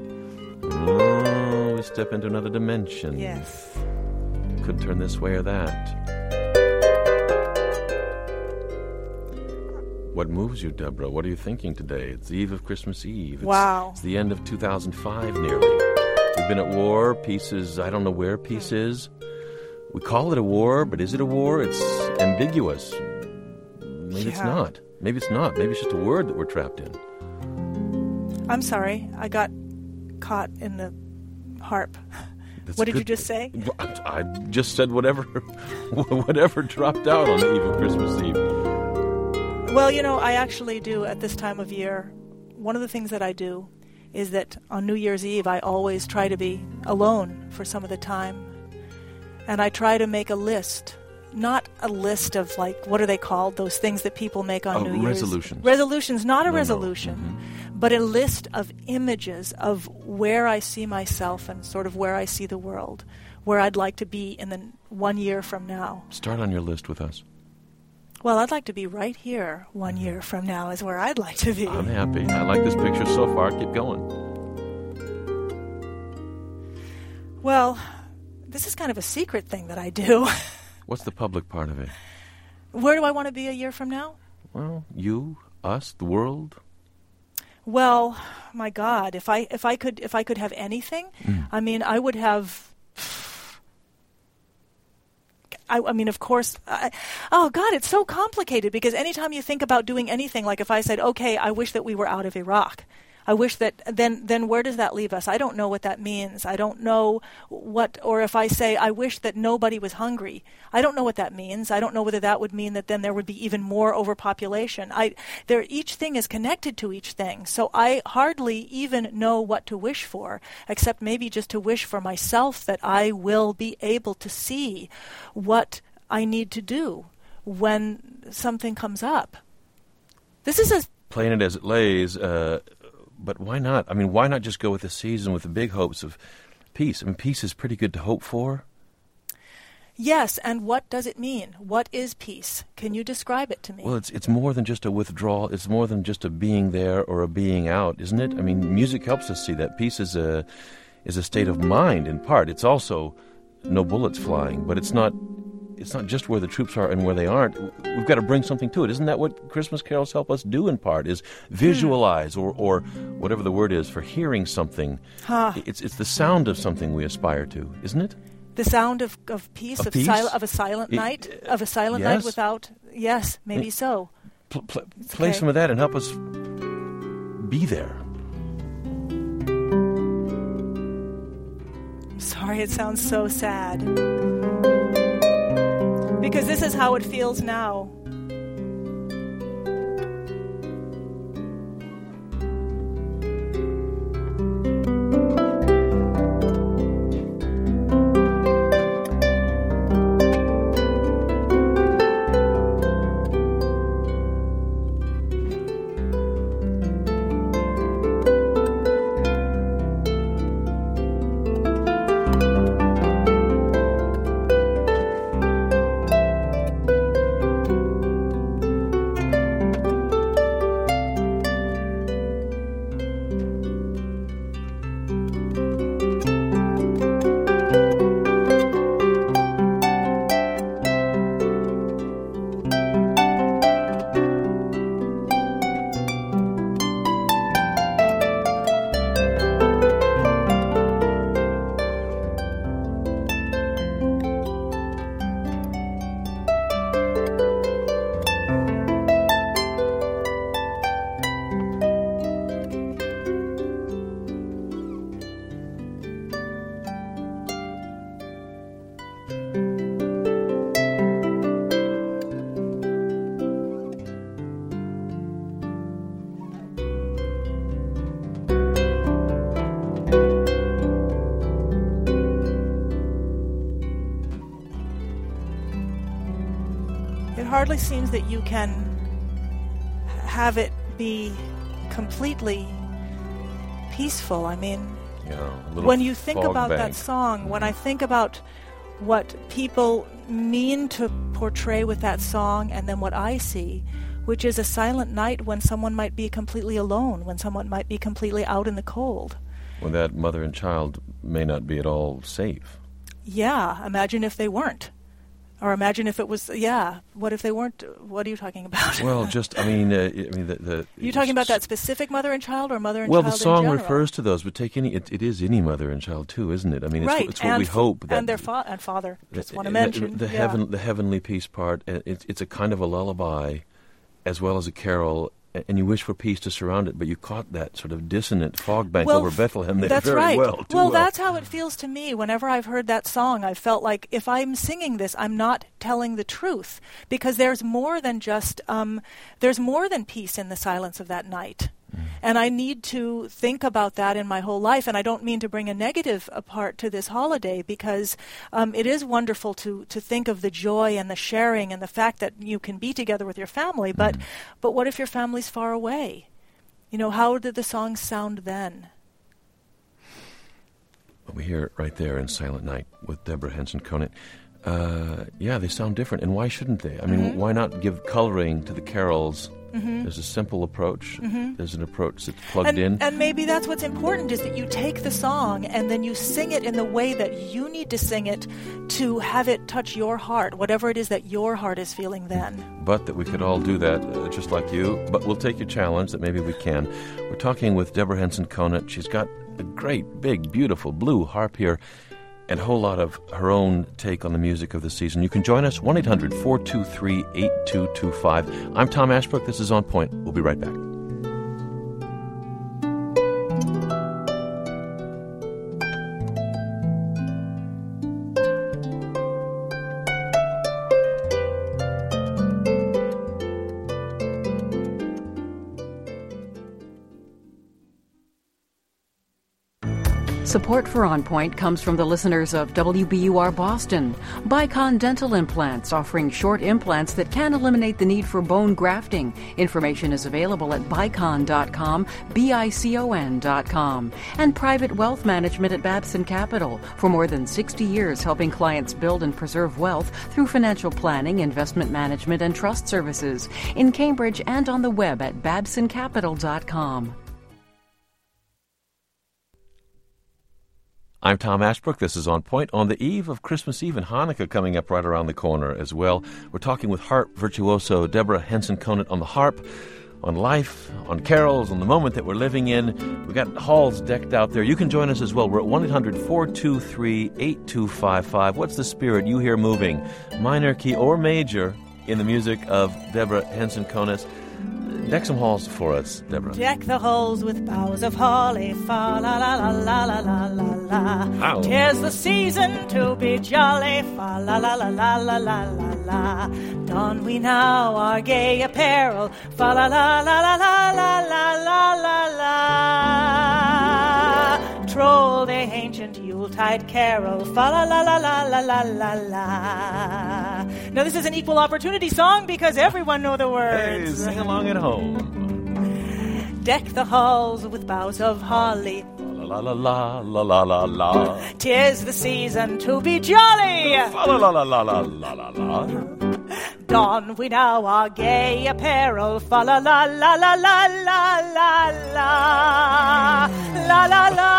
Speaker 1: Oh, we step into another dimension.
Speaker 2: Yes.
Speaker 1: Could turn this way or that. What moves you, Deborah? What are you thinking today? It's the eve of Christmas Eve. It's,
Speaker 2: Wow.
Speaker 1: It's the end of two thousand five, nearly. We've been at war. Peace is, I don't know where peace is. We call it a war, but is it a war? It's ambiguous. Maybe it's
Speaker 2: Yeah.
Speaker 1: not. Maybe it's not. Maybe it's just a word that we're trapped in.
Speaker 2: I'm sorry. I got caught in the harp.
Speaker 1: That's
Speaker 2: What did
Speaker 1: good.
Speaker 2: you just say?
Speaker 1: Well, I I just said whatever, whatever dropped out on the eve of Christmas Eve.
Speaker 2: Well, you know, I actually do at this time of year. One of the things that I do is that on New Year's Eve, I always try to be alone for some of the time. And I try to make a list. Not a list of, like, what are they called? Those things that people make on
Speaker 1: Oh,
Speaker 2: New Year's.
Speaker 1: resolutions.
Speaker 2: Resolutions, not a
Speaker 1: No, no.
Speaker 2: resolution,
Speaker 1: Mhm.
Speaker 2: but a list of images of where I see myself and sort of where I see the world, where I'd like to be in the one year from now.
Speaker 1: Start on your list with us.
Speaker 2: Well, I'd like to be right here one year from now is where I'd like to be.
Speaker 1: I'm happy. I like this picture so far. Keep going.
Speaker 2: Well, this is kind of a secret thing that I do.
Speaker 1: What's the public part of it?
Speaker 2: Where do I want to be a year from now?
Speaker 1: Well, you, us, the world.
Speaker 2: Well, my God, if I if I could if I could have anything,
Speaker 1: Mm.
Speaker 2: I mean, I would have I, I mean, of course, I, oh, God, it's so complicated because anytime you think about doing anything, like if I said, okay, I wish that we were out of Iraq, I wish that, then then where does that leave us? I don't know what that means. I don't know what, or if I say, I wish that nobody was hungry, I don't know what that means. I don't know whether that would mean that then there would be even more overpopulation. I, there, each thing is connected to each thing. So I hardly even know what to wish for, except maybe just to wish for myself that I will be able to see what I need to do when something comes up. This is a...
Speaker 1: Playing it as it lays, uh, but why not? I mean, why not just go with the season with the big hopes of peace? I mean, peace is pretty good to hope for.
Speaker 2: Yes, and what does it mean? What is peace? Can you describe it to me?
Speaker 1: Well, it's it's more than just a withdrawal. It's more than just a being there or a being out, isn't it? I mean, music helps us see that. Peace is a is a state of mind in part. It's also no bullets flying, but it's not it's not just where the troops are and where they aren't. We've got to bring something to it. Isn't that what Christmas carols help us do in part, is visualize or, or whatever the word is for hearing something.
Speaker 2: Huh.
Speaker 1: It's it's the sound of something we aspire to, isn't it?
Speaker 2: The sound of, of peace,
Speaker 1: of,
Speaker 2: of,
Speaker 1: peace?
Speaker 2: Sil- of a silent
Speaker 1: it,
Speaker 2: night, of a silent
Speaker 1: yes.
Speaker 2: night without, yes, maybe
Speaker 1: it,
Speaker 2: so.
Speaker 1: Pl- pl- play
Speaker 2: okay.
Speaker 1: some of that and help us be there.
Speaker 2: Sorry, it sounds so sad. Because this is how it feels now. Hardly seems that you can have it be completely peaceful. I mean,
Speaker 1: yeah,
Speaker 2: when you think about
Speaker 1: bank.
Speaker 2: that song, when I think about what people mean to portray with that song and then what I see, which is a silent night when someone might be completely alone, when someone might be completely out in the cold.
Speaker 1: When that mother and child may not be at all safe.
Speaker 2: Yeah, imagine if they weren't. Or imagine if it was, yeah, what if they weren't, what are you talking about?
Speaker 1: Well, just, I mean, uh, I mean, the... the
Speaker 2: you talking about that specific mother and child or mother and
Speaker 1: well,
Speaker 2: child
Speaker 1: the song
Speaker 2: in general?
Speaker 1: refers to those, but take any, it, it is any mother and child too, isn't it? I mean, it's,
Speaker 2: right.
Speaker 1: it's what
Speaker 2: and
Speaker 1: we
Speaker 2: f-
Speaker 1: hope. That
Speaker 2: and their fa- and father, just
Speaker 1: the,
Speaker 2: want to mention.
Speaker 1: The, the,
Speaker 2: yeah.
Speaker 1: heaven, the heavenly peace part, uh, it's, it's a kind of a lullaby as well as a carol, and you wish for peace to surround it, but you caught that sort of dissonant fog bank
Speaker 2: well,
Speaker 1: over Bethlehem there
Speaker 2: that's
Speaker 1: very
Speaker 2: right.
Speaker 1: well. Too
Speaker 2: well,
Speaker 1: well,
Speaker 2: that's how it feels to me. Whenever I've heard that song, I felt like if I'm singing this, I'm not telling the truth, because there's more than just, um, there's more than peace in the silence of that night. Mm. And I need to think about that in my whole life. And I don't mean to bring a negative part to this holiday, because um, it is wonderful to, to think of the joy and the sharing and the fact that you can be together with your family. But, mm. but what if your family's far away? You know, how did the songs sound then?
Speaker 1: Well, we hear it right there in Silent Night with Deborah Henson Conant. Uh, yeah, they sound different. And why shouldn't they? I mean,
Speaker 2: mm-hmm.
Speaker 1: why not give coloring to the carols?
Speaker 2: Mm-hmm.
Speaker 1: There's a simple approach.
Speaker 2: Mm-hmm.
Speaker 1: There's an approach that's plugged
Speaker 2: and,
Speaker 1: in.
Speaker 2: And maybe that's what's important, is that you take the song and then you sing it in the way that you need to sing it to have it touch your heart, whatever it is that your heart is feeling then.
Speaker 1: But that we could all do that uh, just like you. But we'll take your challenge that maybe we can. We're talking with Deborah Henson Conant. She's got a great, big, beautiful blue harp here. and a whole lot of her own take on the music of the season. You can join us, one eight hundred four two three eight two two five. I'm Tom Ashbrook. This is On Point. We'll be right back.
Speaker 4: Support for On Point comes from the listeners of W B U R Boston. Bicon Dental Implants, offering short implants that can eliminate the need for bone grafting. Information is available at bicon dot com, B I C O N dot com. And Private Wealth Management at Babson Capital, for more than sixty years helping clients build and preserve wealth through financial planning, investment management, and trust services. In Cambridge and on the web at babson capital dot com.
Speaker 1: I'm Tom Ashbrook. This is On Point on the eve of Christmas Eve and Hanukkah coming up right around the corner as well. We're talking with harp virtuoso Deborah Henson Conant on the harp, on life, on carols, on the moment that we're living in. We've got halls decked out there. You can join us as well. We're at one eight hundred four two three eight two five five. What's the spirit you hear moving, minor key or major, in the music of Deborah Henson Conant? Deck some halls for us, Deborah.
Speaker 2: Deck the halls with boughs of holly, fa la la la la la la la la.
Speaker 1: Ow.
Speaker 2: 'Tis the season to be jolly, fa la la la la la la la la. Don we now our gay apparel, fa la la la la la la la la la la. Troll the ancient Yuletide carol, fa la la la la la la la la. Now this is an equal opportunity song because everyone know the words.
Speaker 1: Hey, sing along at home.
Speaker 2: Deck the halls with boughs of holly,
Speaker 1: La la la la la la la.
Speaker 2: 'tis the season to be jolly.
Speaker 1: La la la la la la la la la.
Speaker 2: Don we now our gay apparel, fa la la la la la la la la la la la.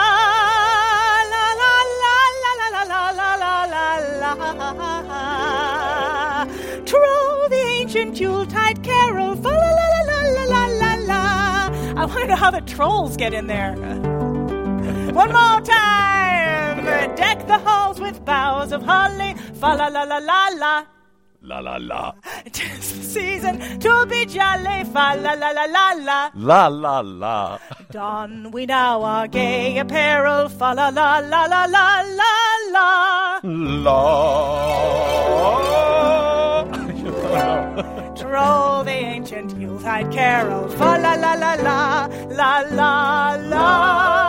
Speaker 2: Troll the ancient Yuletide carol, fa la la la la la la la. I want to know how the trolls get in there. One more time. Deck the halls with boughs of holly, fa la la la la la.
Speaker 1: La la la.
Speaker 2: 'Tis the season to be jolly, fa la la la la la.
Speaker 1: La la la.
Speaker 2: Don we now our gay apparel, fa la la la la la la la.
Speaker 1: La.
Speaker 2: Troll the ancient Yuletide carol, fa la la la la la la la.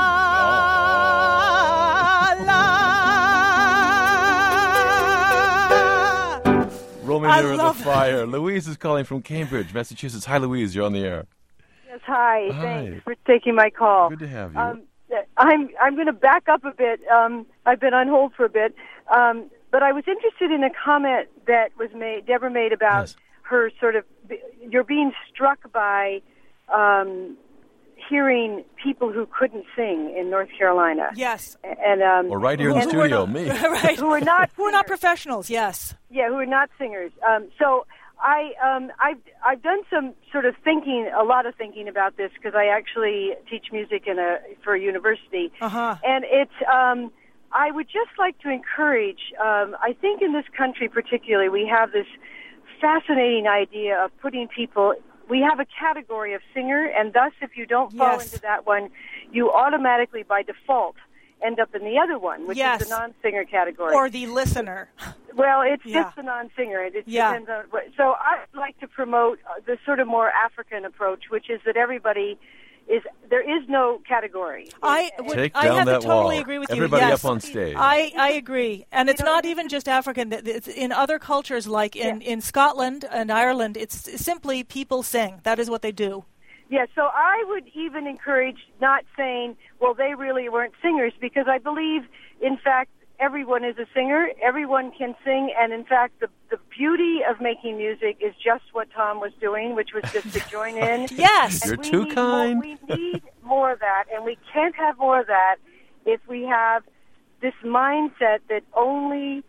Speaker 1: Roll me near the fire. Louise is calling from Cambridge, Massachusetts. Hi, Louise. You're on the air.
Speaker 5: Yes, hi.
Speaker 1: Hi.
Speaker 5: Thanks for taking my call.
Speaker 1: Good to have you.
Speaker 5: Um, I'm I'm going to back up a bit. Um, I've been on hold for a bit, um, but I was interested in a comment that was made. Deborah made about
Speaker 1: Yes.
Speaker 5: her sort of. You're being struck by um, hearing people who couldn't sing in North Carolina.
Speaker 2: Yes.
Speaker 5: And um,
Speaker 1: Or right here in the
Speaker 5: and
Speaker 1: studio,
Speaker 2: not,
Speaker 1: me.
Speaker 2: right.
Speaker 5: who are not
Speaker 2: Who are not professionals, yes.
Speaker 5: Yeah, who are not singers. Um, so I, um, I've, I've done some sort of thinking, a lot of thinking about this because I actually teach music in a for a university,
Speaker 2: Uh-huh.
Speaker 5: and it's. Um, I would just like to encourage. Um, I think in this country, particularly, we have this fascinating idea of putting people. We have a category of singer, and thus, if you don't fall
Speaker 2: Yes.
Speaker 5: into that one, you automatically, by default, end up in the other one, which
Speaker 2: Yes.
Speaker 5: is the non-singer category.
Speaker 2: Or the listener.
Speaker 5: Well, it's
Speaker 2: Yeah.
Speaker 5: just the non-singer. It, it
Speaker 2: Yeah.
Speaker 5: depends on what. So I'd like to promote uh, the sort of more African approach, which is that everybody is there is no category.
Speaker 2: I would,
Speaker 1: Take
Speaker 2: I
Speaker 1: down
Speaker 2: have
Speaker 1: that
Speaker 2: to totally
Speaker 1: wall.
Speaker 2: agree with
Speaker 1: Everybody
Speaker 2: you. Yes.
Speaker 1: up on stage.
Speaker 2: I, I agree. And it's
Speaker 5: You know,
Speaker 2: not even just African. It's in other cultures, like in, in Scotland and Ireland, it's simply people sing. That is what they do.
Speaker 5: Yeah, so I would even encourage not saying, well, they really weren't singers, because I believe, in fact, everyone is a singer. Everyone can sing, and in fact, the the beauty of making music is just what Tom was doing, which was just to join in.
Speaker 2: Yes.
Speaker 5: And
Speaker 1: You're
Speaker 5: we
Speaker 1: too
Speaker 5: need
Speaker 1: kind.
Speaker 5: More, we need more of that, and we can't have more of that if we have this mindset that only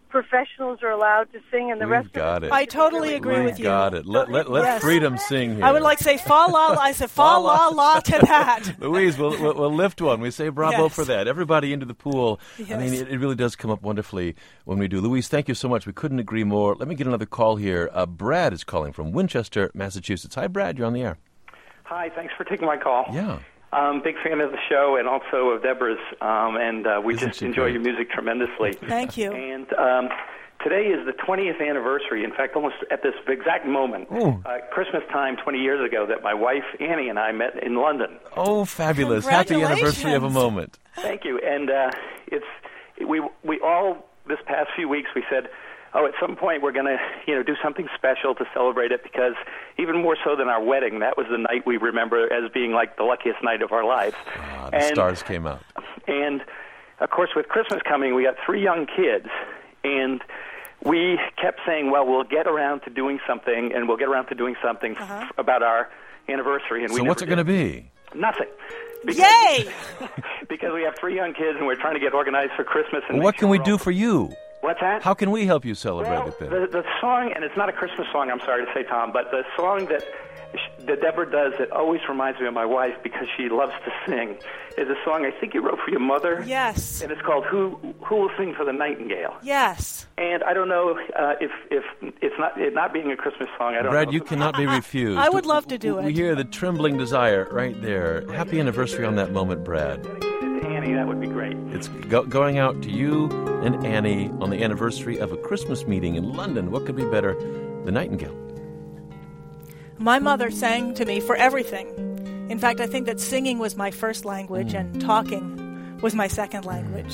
Speaker 5: professionals are allowed to sing, and the
Speaker 1: We've
Speaker 5: rest
Speaker 1: got
Speaker 5: of
Speaker 1: it.
Speaker 5: us.
Speaker 2: I totally agree
Speaker 1: We've
Speaker 2: with you.
Speaker 1: got it. Let, let, let
Speaker 2: Yes.
Speaker 1: freedom sing here.
Speaker 2: I would like to say fa la la. I said fa la la to that.
Speaker 1: Louise, we'll, we'll, we'll lift one. We say bravo
Speaker 2: Yes.
Speaker 1: for that. Everybody into the pool. I mean,
Speaker 2: Yes.
Speaker 1: it, it really does come up wonderfully when we do. Louise, thank you so much. We couldn't agree more. Let me get another call here. Uh, Brad is calling from Winchester, Massachusetts. Hi, Brad. You're on the air.
Speaker 6: Hi, thanks for taking my call.
Speaker 1: Yeah.
Speaker 6: Um, big fan of the show and also of Deborah's, um, and uh, we
Speaker 1: Isn't
Speaker 6: just
Speaker 1: she
Speaker 6: enjoy
Speaker 1: great?
Speaker 6: your music tremendously.
Speaker 2: Thank you.
Speaker 6: And um, today is the twentieth anniversary, in fact, almost at this exact moment,
Speaker 1: Oh.
Speaker 6: uh, Christmas time twenty years ago, that my wife, Annie, and I met in London.
Speaker 1: Oh, fabulous. Happy anniversary of a
Speaker 2: Congratulations.
Speaker 1: moment.
Speaker 6: Thank you. And uh, it's we we all, this past few weeks, we said, oh, at some point we're going to, you know, do something special to celebrate it, because even more so than our wedding, that was the night we remember as being like the luckiest night of our lives.
Speaker 1: Ah, the
Speaker 6: and,
Speaker 1: stars came out.
Speaker 6: And, of course, with Christmas coming, we got three young kids, and we kept saying, well, we'll get around to doing something, and we'll get around to doing something
Speaker 2: Uh-huh.
Speaker 6: f- about our anniversary. And we
Speaker 1: So what's it
Speaker 6: never
Speaker 1: going to
Speaker 6: did.
Speaker 1: be?
Speaker 6: Nothing. Because,
Speaker 2: Yay!
Speaker 6: because we have three young kids, and we're trying to get organized for Christmas. And
Speaker 1: Well, what
Speaker 6: make
Speaker 1: can
Speaker 6: sure
Speaker 1: we
Speaker 6: we're
Speaker 1: do
Speaker 6: all-
Speaker 1: for you?
Speaker 6: What's that?
Speaker 1: How can we help you celebrate
Speaker 6: Well,
Speaker 1: it then?
Speaker 6: the, the song, and it's not a Christmas song, I'm sorry to say, Tom, but the song that sh- that Deborah does that always reminds me of my wife because she loves to sing is a song I think you wrote for your mother.
Speaker 2: Yes.
Speaker 6: And it's called Who Who Will Sing for the Nightingale?
Speaker 2: Yes.
Speaker 6: And I don't know uh, if if it's not it not being a Christmas song. I don't
Speaker 1: Brad,
Speaker 6: know.
Speaker 1: you cannot be refused.
Speaker 2: I would love to do
Speaker 1: We
Speaker 2: it.
Speaker 1: hear the trembling desire right there. Happy anniversary on that moment, Brad.
Speaker 6: Dedicated to Annie, that would be great.
Speaker 1: It's go- going out to you and Annie on the anniversary of a Christmas meeting in London. What could be better? The Nightingale.
Speaker 2: My mother sang to me for everything. In fact, I think that singing was my first language and talking was my second language.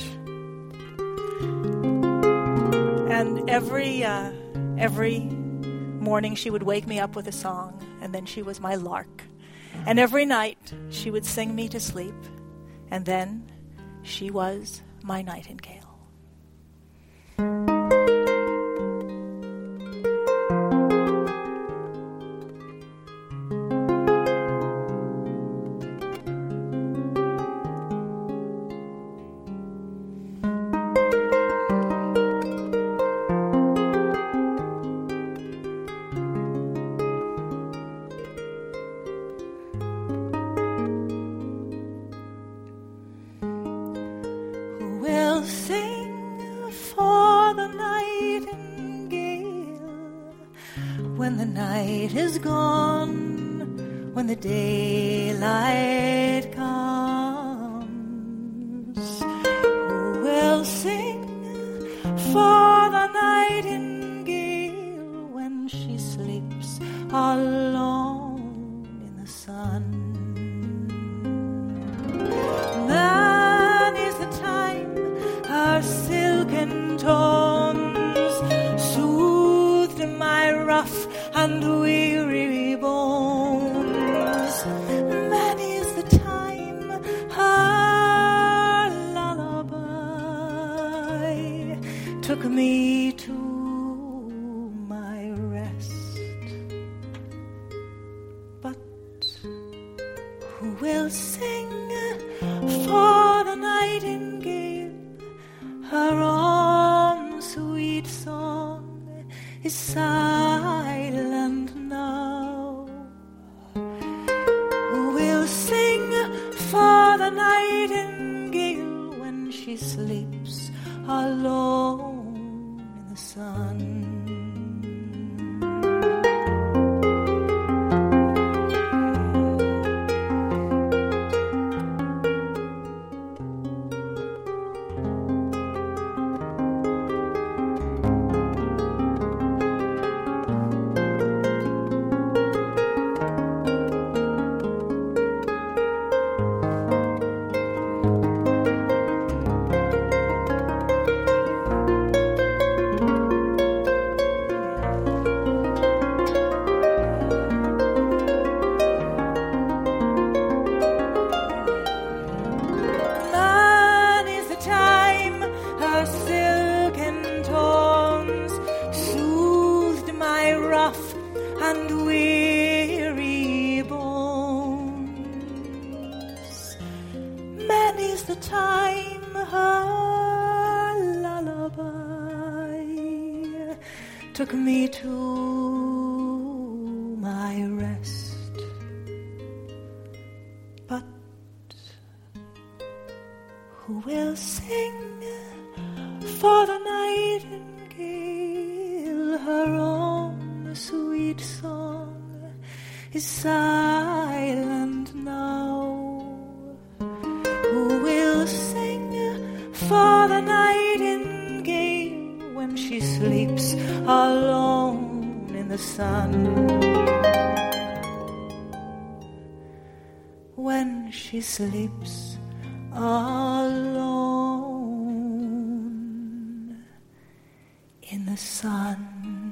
Speaker 2: And every uh, every morning she would wake me up with a song, and then she was my lark. And every night she would sing me to sleep, and then she was my nightingale. Who will sing for the nightingale when the night is gone, when the daylight comes? Who will sing for the nightingale when she sleeps alone in the sun? That is the time her silken tones soothed my rough and weary bones. That is the time her lullaby took me to my rest. But who will sing for the nightingale? Her own sweet song is silent now. Who will sing for the nightingale when she sleeps alone in the sun? That is the time her silken tones soothed my rough and weary bones. Many's the time her lullaby took me to my rest. But who will sing for the nightingale her own sweet song is silent now? Who will sing for the nightingale when she sleeps alone in the sun? When she sleeps alone in the sun.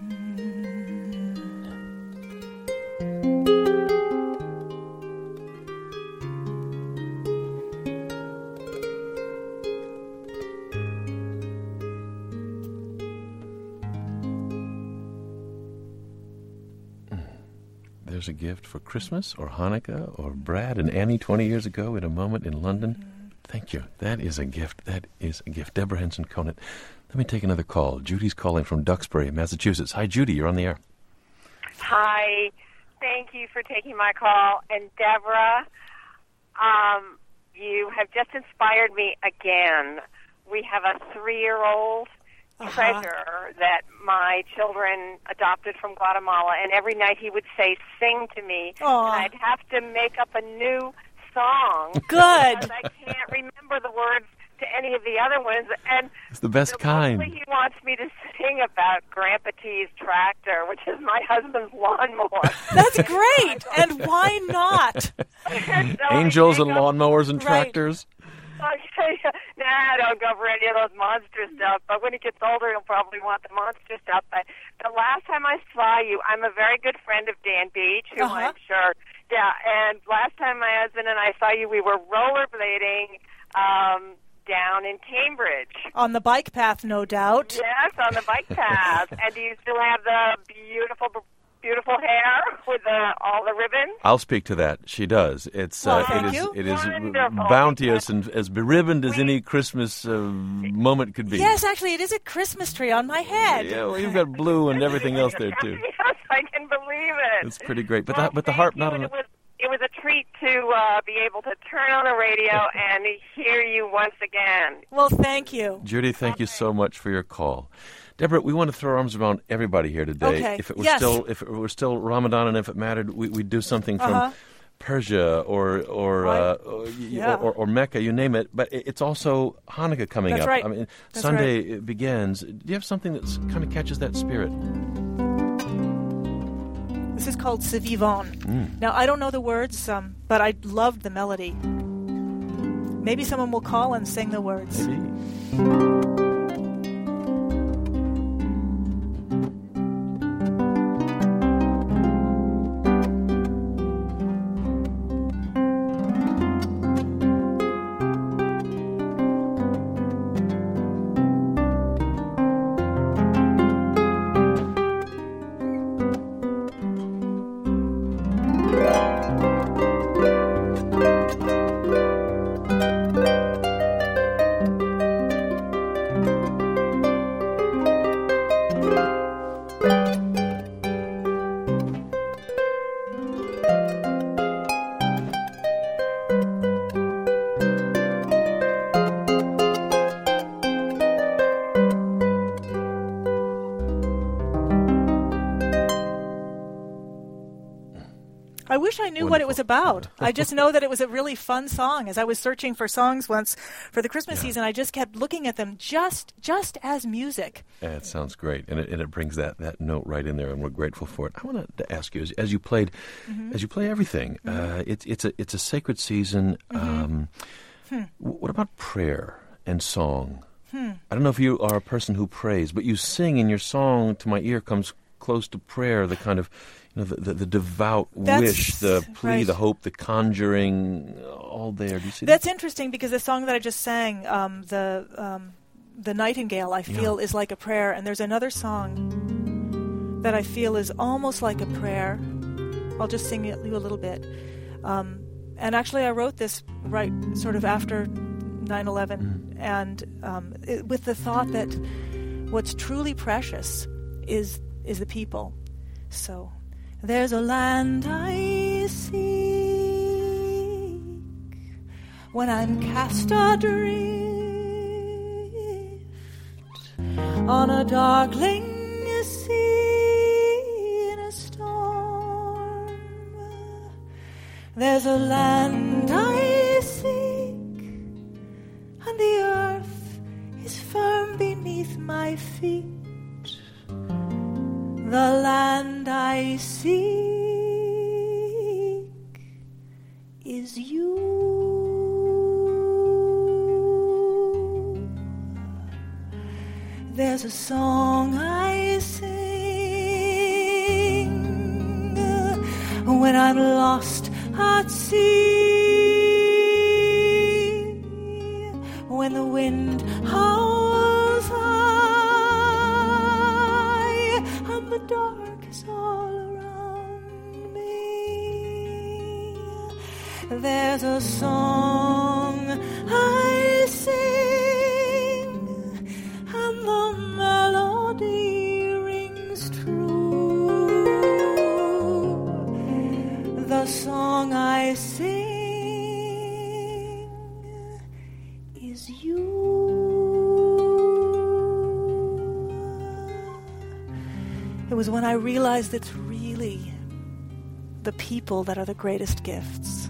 Speaker 1: There's a gift for Christmas or Hanukkah or Brad and Annie twenty years ago in a moment in London. Mm-hmm. Thank you. That is a gift. That is a gift. Deborah Henson Conant. Let me take another call. Judy's calling from Duxbury, Massachusetts. Hi, Judy. You're on the air.
Speaker 7: Hi. Thank you for taking my call. And Deborah, um, you have just inspired me again. We have a three-year-old uh-huh. treasure that my children adopted from Guatemala, and every night he would say, sing to me,
Speaker 2: Aww.
Speaker 7: and I'd have to make up a new song.
Speaker 2: Good.
Speaker 7: Because I can't remember the words to any of the other ones. And
Speaker 1: it's the best
Speaker 7: so
Speaker 1: kind.
Speaker 7: Mostly he wants me to sing about Grandpa T's tractor, which is my husband's lawnmower.
Speaker 2: That's great. And why not?
Speaker 7: So
Speaker 1: Angels and lawnmowers and
Speaker 2: right.
Speaker 1: tractors.
Speaker 7: Okay. Nah, don't go for any of those monster stuff. But when he gets older, he'll probably want the monster stuff. But the last time I saw you, I'm a very good friend of Dan Beach, who
Speaker 2: uh-huh.
Speaker 7: I'm sure. Yeah, and last time my husband and I saw you, we were rollerblading um, down in Cambridge.
Speaker 2: On the bike path, no doubt.
Speaker 7: Yes, on the bike path. And do you still have the beautiful, beautiful hair with the, all the ribbons?
Speaker 1: I'll speak to that. She does. It's
Speaker 2: well,
Speaker 1: uh,
Speaker 2: thank
Speaker 1: it is
Speaker 2: you.
Speaker 1: it is
Speaker 7: Wonderful.
Speaker 1: bounteous and as beribboned as any Christmas uh, moment could be.
Speaker 2: Yes, actually, it is a Christmas tree on my head.
Speaker 1: Yeah, well, you've got blue and everything else there too.
Speaker 7: Yes, I can believe it.
Speaker 1: It's pretty great. But
Speaker 7: well,
Speaker 1: the, but the
Speaker 7: thank
Speaker 1: harp
Speaker 7: you.
Speaker 1: not on
Speaker 7: It
Speaker 1: the.
Speaker 7: was, it was a treat to uh, be able to turn on the radio and hear you once again.
Speaker 2: Well, thank you.
Speaker 1: Judy, thank you so much for your call. Deborah, we want to throw our arms around everybody here today.
Speaker 2: Okay.
Speaker 1: If it were
Speaker 2: yes.
Speaker 1: still if it were still Ramadan and if it mattered, we, we'd do something from
Speaker 2: uh-huh.
Speaker 1: Persia or or, uh, or,
Speaker 2: yeah.
Speaker 1: or or Mecca, you name it. But it's also Hanukkah coming
Speaker 2: That's
Speaker 1: up.
Speaker 2: Right.
Speaker 1: I mean,
Speaker 2: That's
Speaker 1: Sunday
Speaker 2: right.
Speaker 1: it begins. Do you have something that kind of catches that spirit?
Speaker 2: This is called Ce Vivant.
Speaker 1: Mm.
Speaker 2: Now, I don't know the words, um, but I loved the melody. Maybe someone will call and sing the words.
Speaker 1: Maybe.
Speaker 2: I wish I knew
Speaker 1: Wonderful.
Speaker 2: what it was about. I just know that it was a really fun song. As I was searching for songs once for the Christmas
Speaker 1: Yeah.
Speaker 2: season, I just kept looking at them just just as music.
Speaker 1: Yeah, it sounds great, and it, and it brings that, that note right in there, and we're grateful for it. I want to ask you, as, as you played,
Speaker 2: Mm-hmm.
Speaker 1: as you play everything, mm-hmm. uh, it's it's a it's a sacred season.
Speaker 2: Mm-hmm.
Speaker 1: Um,
Speaker 2: hmm.
Speaker 1: What about prayer and song?
Speaker 2: Hmm.
Speaker 1: I don't know if you are a person who prays, but you sing, and your song, to my ear, comes close to prayer. The kind of you know the the, the devout
Speaker 2: That's
Speaker 1: wish, the plea,
Speaker 2: right.
Speaker 1: the hope, the conjuring, all there. Do you see
Speaker 2: That's
Speaker 1: that?
Speaker 2: interesting because the song that I just sang, um, the um, the Nightingale, I feel
Speaker 1: Yeah.
Speaker 2: is like a prayer, and there's another song that I feel is almost like a prayer. I'll just sing you a little bit. Um, and actually, I wrote this right sort of after nine eleven,
Speaker 1: Mm.
Speaker 2: and um, it, with the thought that what's truly precious is is the people. So, there's a land I seek when I'm cast adrift on a darkling sea in a storm. There's a land I seek, and the earth is firm beneath my feet. The land I seek is you. There's a song I sing when I'm lost at sea, when the wind howls high and the dark is all around me. There's a song I sing and the melody rings true. The song I sing is you. It was when I realized it's really the people that are the greatest gifts.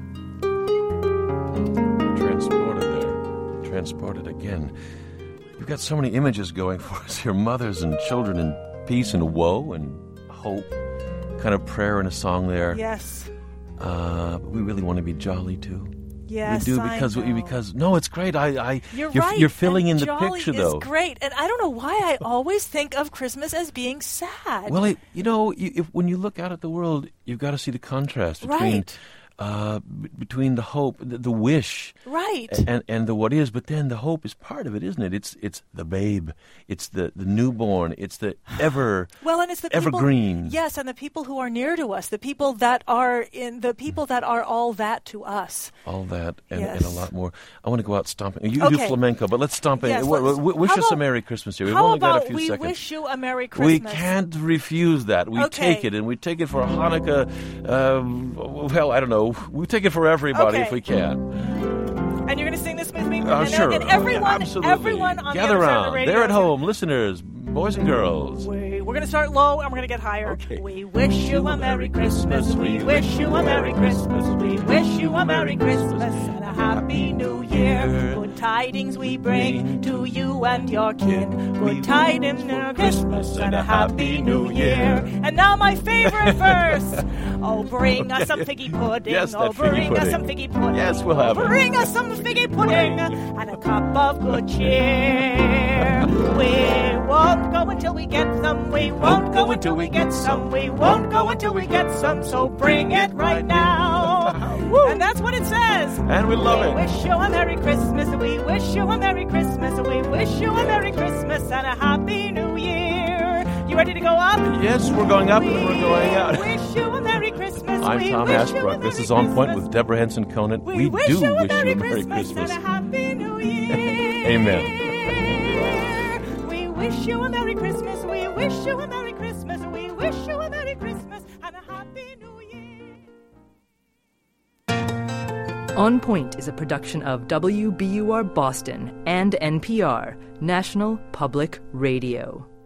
Speaker 1: Transported there. Transported again. You've got so many images going for us here. Mothers and children in peace and woe and hope. Kind of prayer in a song there.
Speaker 2: Yes.
Speaker 1: Uh, but we really want to be jolly too.
Speaker 2: Yes,
Speaker 1: we do because
Speaker 2: I know.
Speaker 1: because no, it's great. I, I
Speaker 2: you're,
Speaker 1: you're,
Speaker 2: right.
Speaker 1: you're filling
Speaker 2: and
Speaker 1: in the
Speaker 2: jolly
Speaker 1: picture
Speaker 2: is
Speaker 1: though.
Speaker 2: Great, and I don't know why I always think of Christmas as being sad.
Speaker 1: Well, it, you know, you, if, when you look out at the world, you've got to see the contrast between
Speaker 2: right.
Speaker 1: uh, b- between the hope, the, the wish,
Speaker 2: right,
Speaker 1: and and the what is. But then the hope is part of it, isn't it? It's it's the babe, it's the, the newborn, it's the ever
Speaker 2: well, and it's the
Speaker 1: evergreen.
Speaker 2: People, yes, and the people who are near to us, the people that are in the people that are all that to us.
Speaker 1: All that and,
Speaker 2: yes.
Speaker 1: and a lot more. I want to go out stomping. You
Speaker 2: okay.
Speaker 1: do flamenco, but let's stomp in.
Speaker 2: Yes,
Speaker 1: w- w- w- wish
Speaker 2: how
Speaker 1: us
Speaker 2: about,
Speaker 1: a Merry Christmas here. We've
Speaker 2: how
Speaker 1: only
Speaker 2: about
Speaker 1: got a few
Speaker 2: we
Speaker 1: seconds.
Speaker 2: wish you a Merry Christmas?
Speaker 1: We can't refuse that. We
Speaker 2: okay.
Speaker 1: take it, and we take it for Hanukkah. Um, well, I don't know. We take it for everybody
Speaker 2: okay.
Speaker 1: if we can.
Speaker 2: And you're going to sing this with me?
Speaker 1: Uh,
Speaker 2: and,
Speaker 1: sure.
Speaker 2: and everyone,
Speaker 1: Absolutely.
Speaker 2: everyone on
Speaker 1: Gather
Speaker 2: the other side of
Speaker 1: around.
Speaker 2: the radio.
Speaker 1: They're at home, listeners, boys and girls.
Speaker 2: We, we're going to start low, and we're going to get higher.
Speaker 1: Okay.
Speaker 2: We wish you a Merry Christmas. We wish you a Merry Christmas. We wish you a Merry Christmas and a Happy New Year. Good tidings we bring to you and your kin. Good tidings for Christmas and a Happy New Year. And now my favorite verse. Oh, bring us some figgy pudding.
Speaker 1: Yes, that
Speaker 2: oh, bring
Speaker 1: figgy
Speaker 2: us
Speaker 1: pudding.
Speaker 2: some figgy pudding.
Speaker 1: Yes, we'll have it.
Speaker 2: Bring us some figgy pudding and a cup of good cheer. We won't go until we get some. We won't go until we get some. We won't go until we get some. So bring it right now. And that's what it says.
Speaker 1: And we love
Speaker 2: we
Speaker 1: it.
Speaker 2: We wish you a Merry Christmas. We wish you a Merry Christmas. We wish you a Merry Christmas and a Happy New Year. You ready to go up?
Speaker 1: Yes, we're going up
Speaker 2: we
Speaker 1: and we're going out.
Speaker 2: Wish you a Merry Christmas.
Speaker 1: I'm
Speaker 2: we
Speaker 1: Tom
Speaker 2: wish
Speaker 1: Ashbrook. This is On Point with Deborah Henson Conant.
Speaker 2: We,
Speaker 1: We,
Speaker 2: wish
Speaker 1: do
Speaker 2: you a
Speaker 1: wish
Speaker 2: Merry
Speaker 1: you a Merry
Speaker 2: Christmas,
Speaker 1: Christmas.
Speaker 2: and a Happy New Year.
Speaker 1: Amen.
Speaker 2: We wish you a Merry Christmas. We wish you a Merry Christmas. We wish you a Merry Christmas and a Happy New Year.
Speaker 8: On Point is a production of W B U R Boston and N P R, National Public Radio.